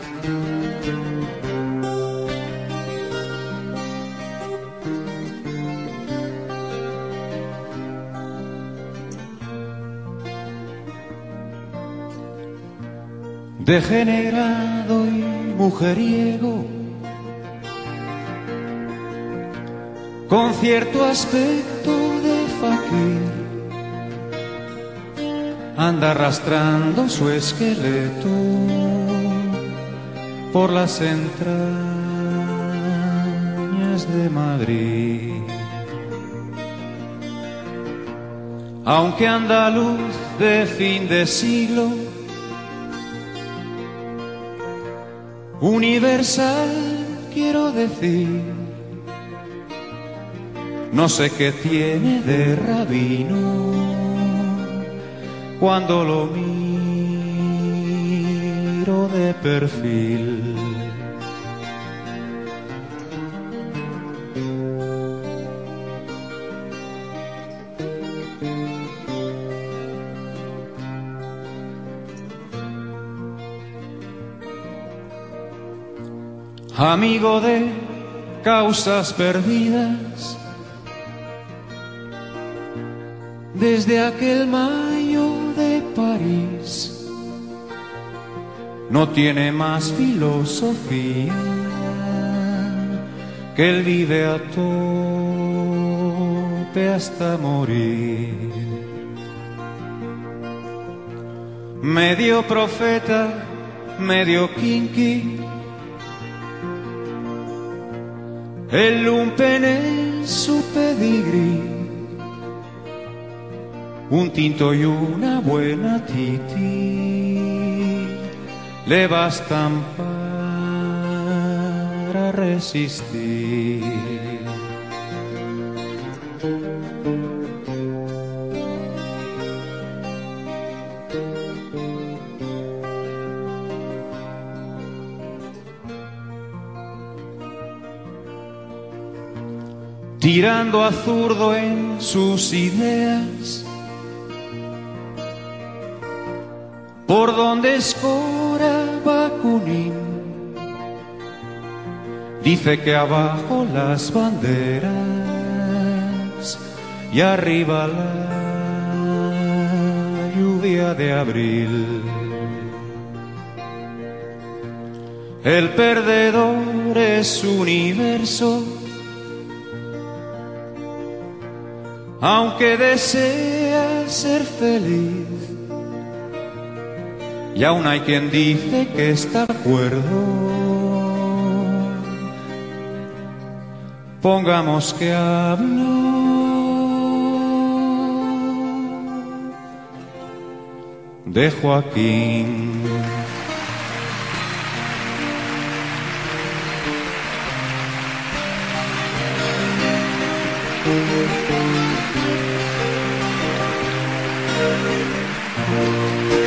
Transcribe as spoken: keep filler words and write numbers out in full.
Degenerado y mujeriego, con cierto aspecto de faquir, anda arrastrando su esqueleto por las entrañas de Madrid. Aunque andaluz de fin de siglo, universal quiero decir, no sé qué tiene de rabino cuando lo miro de perfil. Amigo de causas perdidas, desde aquel mayo de París, no tiene más filosofía que él vive a tope hasta morir. Medio profeta, medio kinky, el lumpen es su pedigrí, un tinto y una buena titi le bastan para resistir. Tirando a zurdo en sus ideas, por donde escora Bakunin, dice que abajo las banderas y arriba la lluvia de abril. El perdedor es universo, aunque desea ser feliz, y aún hay quien dice que está de acuerdo. Pongamos que hablo de Joaquín.